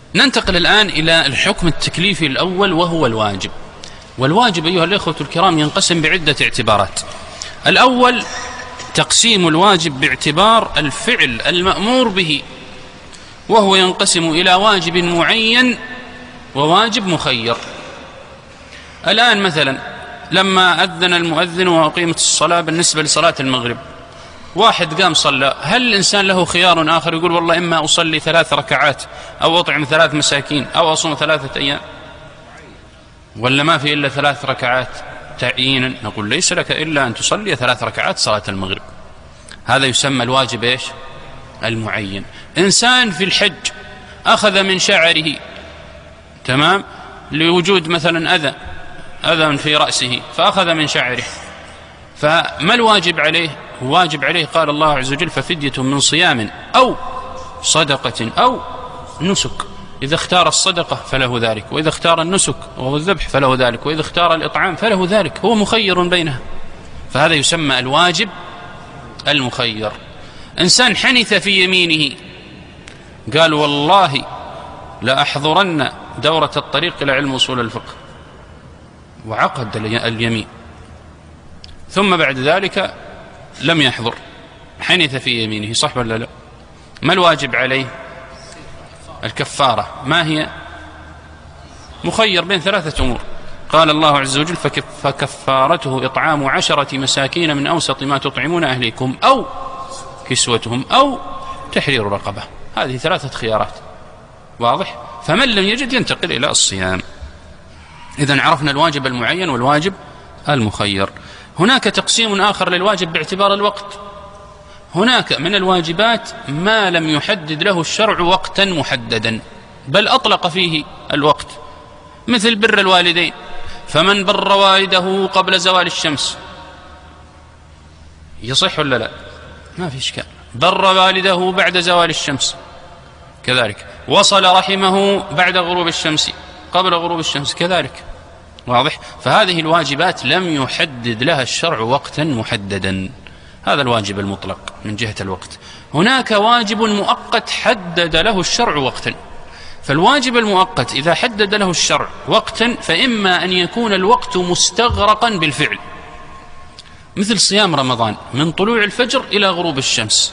ننتقل الآن إلى الحكم التكليفي الأول وهو الواجب. والواجب أيها الإخوة الكرام ينقسم بعدة اعتبارات. الأول تقسيم الواجب باعتبار الفعل المأمور به، وهو ينقسم إلى واجب معين وواجب مخير. الآن مثلا لما أذن المؤذن وأقيمت الصلاة بالنسبة لصلاة المغرب، واحد قام صلى، هل الإنسان له خيار آخر يقول والله إما أصلي 3 ركعات أو أطعم 3 مساكين أو أصوم 3 أيام، ولا ما في إلا 3 ركعات تعيينا؟ نقول ليس لك إلا أن تصلي 3 ركعات صلاة المغرب. هذا يسمى الواجب إيش؟ المعين. إنسان في الحج أخذ من شعره، تمام، لوجود مثلا أذى في رأسه فأخذ من شعره، فما الواجب عليه؟ واجب عليه قال الله عز وجل ففدية من صيام أو صدقة أو نسك. إذا اختار الصدقة فله ذلك، وإذا اختار النسك وهو الذبح فله ذلك، وإذا اختار الإطعام فله ذلك، هو مخير بينها، فهذا يسمى الواجب المخير. إنسان حنث في يمينه قال والله لأحضرن دورة الطريق إلى علم أصول الفقه، وعقد اليمين، ثم بعد ذلك لم يحضر، حنث في يمينه، صح ولا لا؟ ما الواجب عليه؟ الكفارة. ما هي؟ مخير بين 3 أمور. قال الله عز وجل فكفارته إطعام 10 مساكين من أوسط ما تطعمون أهليكم أو كسوتهم أو تحرير رقبة. هذه 3 خيارات، واضح؟ فمن لم يجد ينتقل إلى الصيام. إذن عرفنا الواجب المعين والواجب المخير. هناك تقسيم آخر للواجب باعتبار الوقت. هناك من الواجبات ما لم يحدد له الشرع وقتا محددا، بل أطلق فيه الوقت، مثل بر الوالدين، فمن بر والده قبل زوال الشمس يصح ولا لا؟ ما في إشكال. بر والده بعد زوال الشمس كذلك، وصل رحمه بعد غروب الشمس قبل غروب الشمس كذلك، واضح؟ فهذه الواجبات لم يحدد لها الشرع وقتا محددا، هذا الواجب المطلق من جهة الوقت. هناك واجب مؤقت حدد له الشرع وقتا، فالواجب المؤقت إذا حدد له الشرع وقتا فإما أن يكون الوقت مستغرقا بالفعل، مثل صيام رمضان من طلوع الفجر إلى غروب الشمس.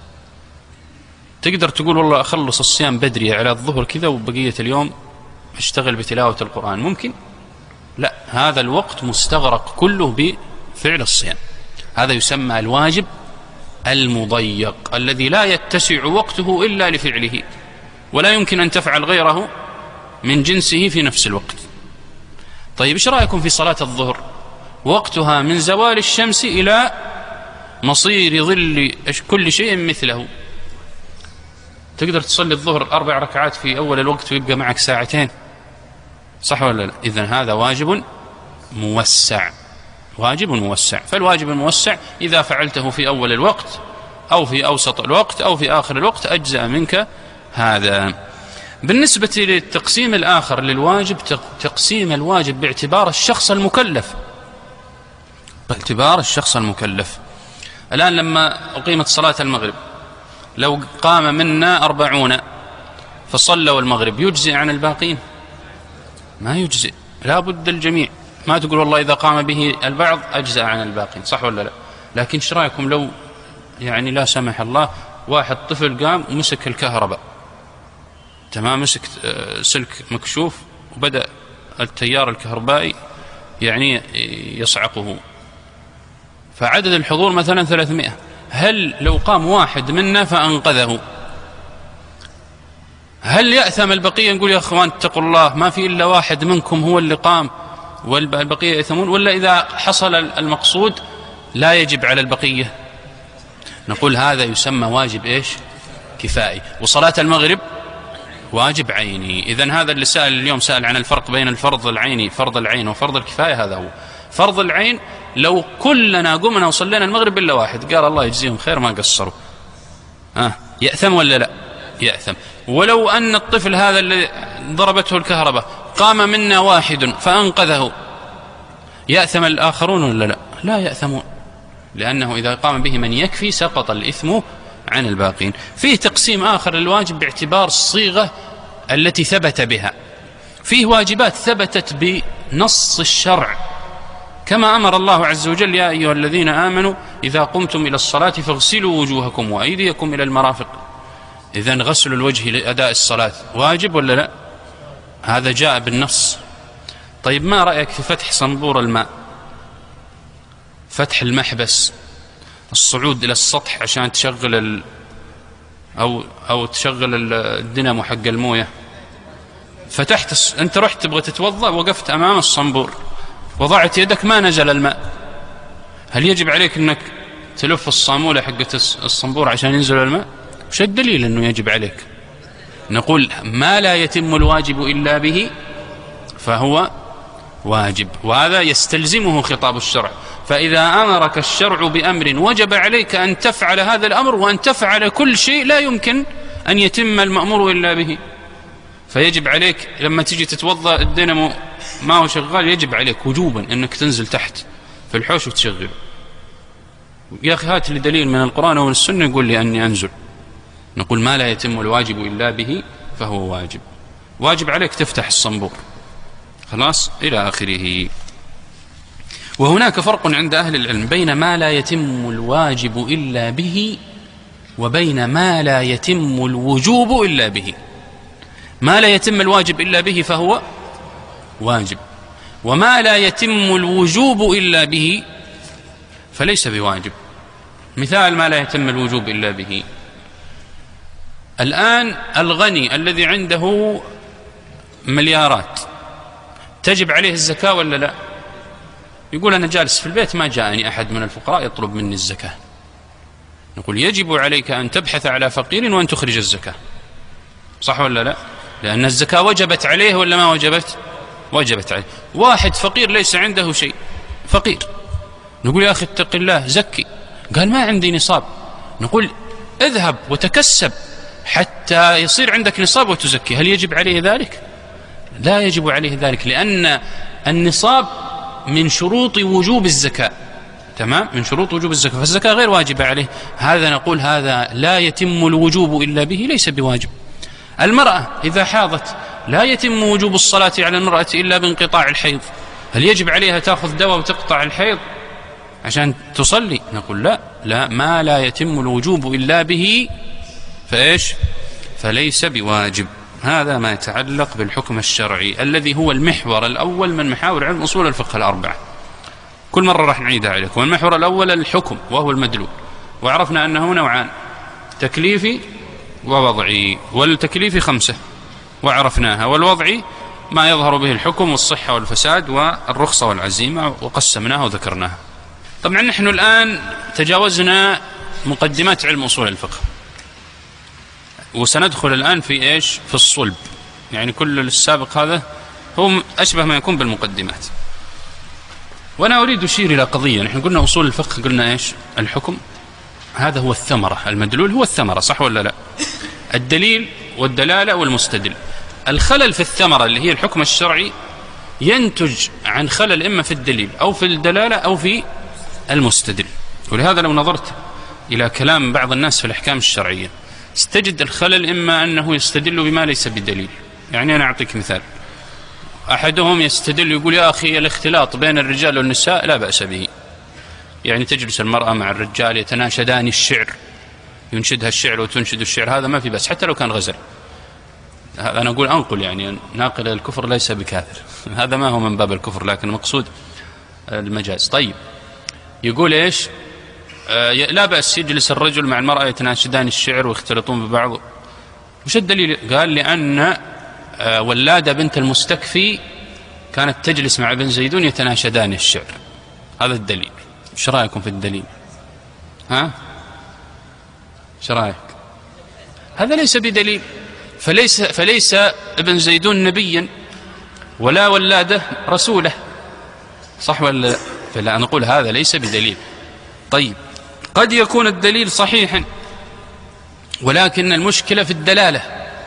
تقدر تقول والله أخلص الصيام بدري على الظهر كذا وبقية اليوم اشتغل بتلاوة القرآن، ممكن؟ لا، هذا الوقت مستغرق كله بفعل الصيام. هذا يسمى الواجب المضيق الذي لا يتسع وقته إلا لفعله، ولا يمكن أن تفعل غيره من جنسه في نفس الوقت. طيب إيش رأيكم في صلاة الظهر؟ وقتها من زوال الشمس إلى مصير ظل كل شيء مثله. تقدر تصلي الظهر 4 ركعات في أول الوقت ويبقى معك 2 ساعة، صح ولا لا؟ إذن هذا واجب موسع، واجب موسع. فالواجب الموسع إذا فعلته في أول الوقت أو في أوسط الوقت أو في آخر الوقت أجزأ منك هذا. بالنسبة للتقسيم الآخر للواجب، تقسيم الواجب باعتبار الشخص المكلف، باعتبار الشخص المكلف. الآن لما أقيمت صلاة المغرب، لو قام منا 40 فصلوا المغرب يجزئ عن الباقين؟ ما يجزئ، لا بد الجميع. ما تقول والله إذا قام به البعض أجزأ عن الباقين، صح ولا لا؟ لكن ايش رأيكم لو يعني لا سمح الله واحد طفل قام ومسك الكهرباء، تمام، مسك سلك مكشوف وبدأ التيار الكهربائي يعني يصعقه، فعدد الحضور مثلا 300، هل لو قام واحد منا فأنقذه هل يأثم البقية؟ نقول يا أخوان اتقوا الله، ما في إلا واحد منكم هو اللي قام والبقية يأثمون؟ ولا إذا حصل المقصود لا يجب على البقية؟ نقول هذا يسمى واجب إيش؟ كفائي. وصلاة المغرب واجب عيني. إذن هذا اللي سأل اليوم سأل عن الفرق بين الفرض العيني، فرض العين وفرض الكفاية، هذا هو فرض العين. لو كلنا قمنا وصلينا المغرب إلا واحد، قال الله يجزيهم خير ما قصروا، يأثم ولا لا؟ يأثم. ولو أن الطفل هذا اللي ضربته الكهرباء قام منا واحد فأنقذه، يأثم الآخرون ولا لا؟ لا يأثمون، لأنه إذا قام به من يكفي سقط الإثم عن الباقين. فيه تقسيم آخر للواجب باعتبار الصيغة التي ثبت بها. فيه واجبات ثبتت بنص الشرع، كما أمر الله عز وجل: يا أيها الذين آمنوا إذا قمتم إلى الصلاة فاغسلوا وجوهكم وأيديكم إلى المرافق. إذن غسل الوجه لأداء الصلاة واجب ولا لا؟ هذا جاء بالنص. طيب ما رأيك في فتح صنبور الماء، فتح المحبس، الصعود إلى السطح عشان تشغل أو تشغل الدينامو حق الموية؟ فتحت أنت رحت تبغى تتوضأ، وقفت أمام الصنبور، وضعت يدك، ما نزل الماء، هل يجب عليك أنك تلف الصامولة حقت الصنبور عشان ينزل الماء؟ وش الدليل أنه يجب عليك؟ نقول ما لا يتم الواجب إلا به فهو واجب، وهذا يستلزمه خطاب الشرع. فإذا أمرك الشرع بأمر وجب عليك أن تفعل هذا الأمر، وأن تفعل كل شيء لا يمكن أن يتم المأمور إلا به. فيجب عليك لما تيجي تتوضأ الدينامو ما هو شغال، يجب عليك وجوبا أنك تنزل تحت في الحوش وتشغله. يا أخي هات لي دليل من القرآن أو من السنة يقول لي أني أنزل. نقول ما لا يتم الواجب إلا به فهو واجب. واجب عليك تفتح الصنبور، خلاص، إلى آخره. وهناك فرق عند أهل العلم بين ما لا يتم الواجب إلا به وبين ما لا يتم الوجوب إلا به. ما لا يتم الواجب إلا به فهو واجب، وما لا يتم الوجوب إلا به فليس بواجب. مثال ما لا يتم الوجوب إلا به: الآن الغني الذي عنده مليارات تجب عليه الزكاة ولا لا؟ يقول أنا جالس في البيت ما جاءني أحد من الفقراء يطلب مني الزكاة. نقول يجب عليك أن تبحث على فقير وأن تخرج الزكاة، صح ولا لا؟ لأن الزكاة وجبت عليه ولا ما وجبت؟ وجبت عليه. واحد فقير ليس عنده شيء، فقير، نقول يا أخي اتق الله زكي، قال ما عندي نصاب. نقول اذهب وتكسب حتى يصير عندك نصاب وتزكي. هل يجب عليه ذلك؟ لا يجب عليه ذلك، لأن النصاب من شروط وجوب الزكاة، تمام، من شروط وجوب الزكاة، فالزكاة غير واجبة عليه. هذا نقول هذا لا يتم الوجوب إلا به، ليس بواجب. المرأة إذا حاضت لا يتم وجوب الصلاة على المرأة إلا بانقطاع الحيض. هل يجب عليها تأخذ دواء وتقطع الحيض عشان تصلي؟ نقول لا، ما لا يتم الوجوب إلا به فإيش؟ فليس بواجب. هذا ما يتعلق بالحكم الشرعي الذي هو المحور الأول من محاور علم أصول الفقه الأربعة. كل مرة راح نعيدها عليكم. المحور الأول الحكم وهو المدلول، وعرفنا أنه نوعان: تكليفي ووضعي. والتكليفي 5 وعرفناها، والوضعي ما يظهر به الحكم والصحة والفساد والرخصة والعزيمة، وقسمناها وذكرناها. طبعا نحن الآن تجاوزنا مقدمات علم أصول الفقه، وسندخل الآن في إيش؟ في الصلب. يعني كل السابق هذا هو أشبه ما يكون بالمقدمات. وأنا أريد أشير إلى قضية. نحن قلنا أصول الفقه، قلنا إيش؟ الحكم هذا هو الثمرة، المدلول هو الثمرة، صح ولا لا؟ الدليل والدلالة والمستدل. الخلل في الثمرة اللي هي الحكم الشرعي ينتج عن خلل إما في الدليل أو في الدلالة أو في المستدل. ولهذا لو نظرت إلى كلام بعض الناس في الأحكام الشرعية استجد الخلل إما أنه يستدل بما ليس بدليل. يعني أنا أعطيك مثال: أحدهم يستدل يقول يا أخي الاختلاط بين الرجال والنساء لا بأس به. يعني تجلس المرأة مع الرجال يتناشدان الشعر، ينشدها الشعر وتنشد الشعر، هذا ما في بأس حتى لو كان غزل. هذا أنا أقول أنقل، يعني ناقل الكفر ليس بكافر هذا ما هو من باب الكفر، لكن المقصود المجاز. طيب يقول إيش؟ لا بأس يجلس الرجل مع المرأة يتناشدان الشعر ويختلطون ببعض. وش الدليل؟ قال لأن ولادة بنت المستكفي كانت تجلس مع ابن زيدون يتناشدان الشعر. هذا الدليل. ايش رايكم في الدليل؟ ها؟ ايش رايك؟ هذا ليس بدليل. فليس ابن زيدون نبيا ولا ولادة رسوله، صح ولا؟ فلا نقول هذا ليس بدليل. طيب قد يكون الدليل صحيحا، ولكن المشكلة في الدلالة.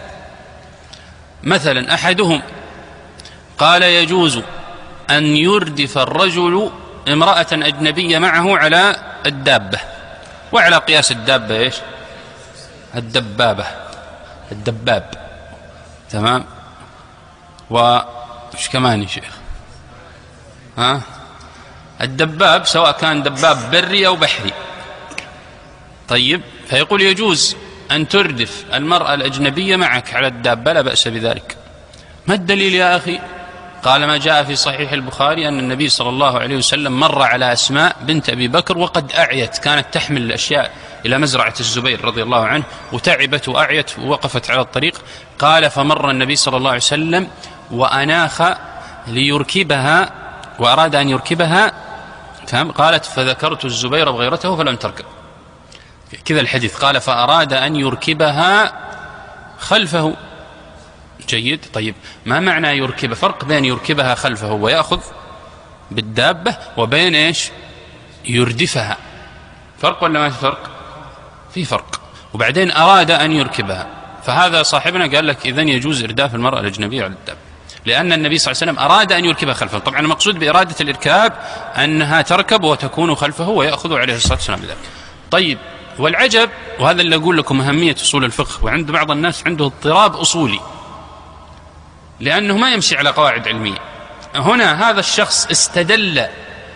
مثلا أحدهم قال يجوز أن يردف الرجل امرأة أجنبية معه على الدابة، وعلى قياس الدابة إيش؟ الدبابة، الدباب، تمام. وش كمان يا شيخ؟ الدباب سواء كان دباب بري أو بحري. طيب، فيقول يجوز أن تردف المرأة الأجنبية معك على الدابة، لا بأس بذلك. ما الدليل يا أخي؟ قال: ما جاء في صحيح البخاري أن النبي صلى الله عليه وسلم مر على أسماء بنت أبي بكر وقد أعيت، كانت تحمل الأشياء إلى مزرعة الزبير رضي الله عنه، وتعبت وأعيت ووقفت على الطريق. قال: فمر النبي صلى الله عليه وسلم وأناخ ليركبها وأراد أن يركبها، قالت: فذكرت الزبير وغيرته فلم تركب. كذا الحديث. قال: فأراد أن يركبها خلفه. جيد. طيب، ما معنى يركب؟ فرق بين يركبها خلفه ويأخذ بالدابة وبين إيش؟ يردفها. فرق ولا ما في فرق؟ في فرق. وبعدين أراد أن يركبها، فهذا صاحبنا قال لك إذن يجوز إرداف المرأة الأجنبية على الدابة، لأن النبي صلى الله عليه وسلم أراد أن يركبها خلفه. طبعا المقصود بإرادة الإركاب أنها تركب وتكون خلفه ويأخذ عليه الصلاة والسلام بذلك. طيب، والعجب، وهذا اللي أقول لكم أهمية أصول الفقه، وعند بعض الناس عنده اضطراب أصولي لأنه ما يمشي على قواعد علمية. هنا هذا الشخص استدل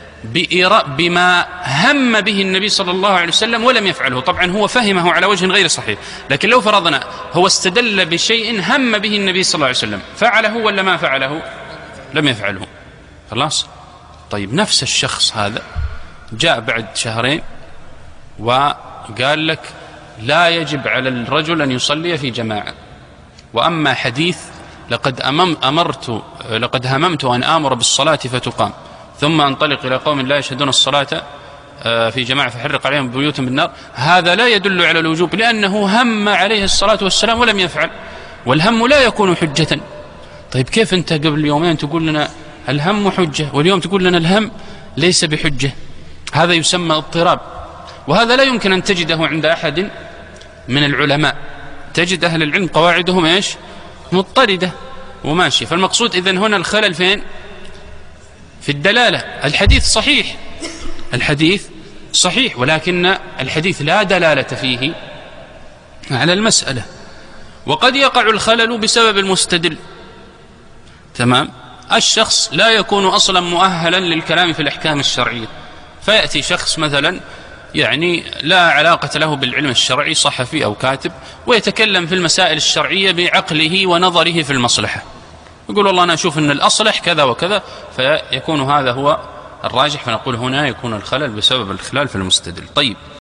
بما هم به النبي صلى الله عليه وسلم ولم يفعله. طبعا هو فهمه على وجه غير صحيح، لكن لو فرضنا هو استدل بشيء هم به النبي صلى الله عليه وسلم، فعله ولا ما فعله؟ لم يفعله. خلاص. طيب، نفس الشخص هذا جاء بعد شهرين وقال لك لا يجب على الرجل أن يصلي في جماعة، وأما حديث لقد هممت أن آمر بالصلاة فتقام ثم أنطلق إلى قوم لا يشهدون الصلاة في جماعة فحرق عليهم بيوتهم بالنار، هذا لا يدل على الوجوب، لأنه هم عليه الصلاة والسلام ولم يفعل، والهم لا يكون حجة. طيب، كيف أنت قبل يومين تقول لنا الهم حجة واليوم تقول لنا الهم ليس بحجة؟ هذا يسمى اضطراب، وهذا لا يمكن أن تجده عند أحد من العلماء. تجد أهل العلم قواعدهم إيش؟ مضطردة وماشية. فالمقصود إذن هنا الخلل فين؟ في الدلالة. الحديث صحيح، الحديث صحيح، ولكن الحديث لا دلالة فيه على المسألة، وقد يقع الخلل بسبب المستدل. تمام. الشخص لا يكون أصلا مؤهلا للكلام في الأحكام الشرعية، فيأتي شخص مثلا يعني لا علاقة له بالعلم الشرعي، صحفي أو كاتب، ويتكلم في المسائل الشرعية بعقله ونظره في المصلحة، يقول والله أنا أشوف أن الأصلح كذا وكذا، فيكون هذا هو الراجح، فنقول هنا يكون الخلل بسبب الخلال في المستدل. طيب.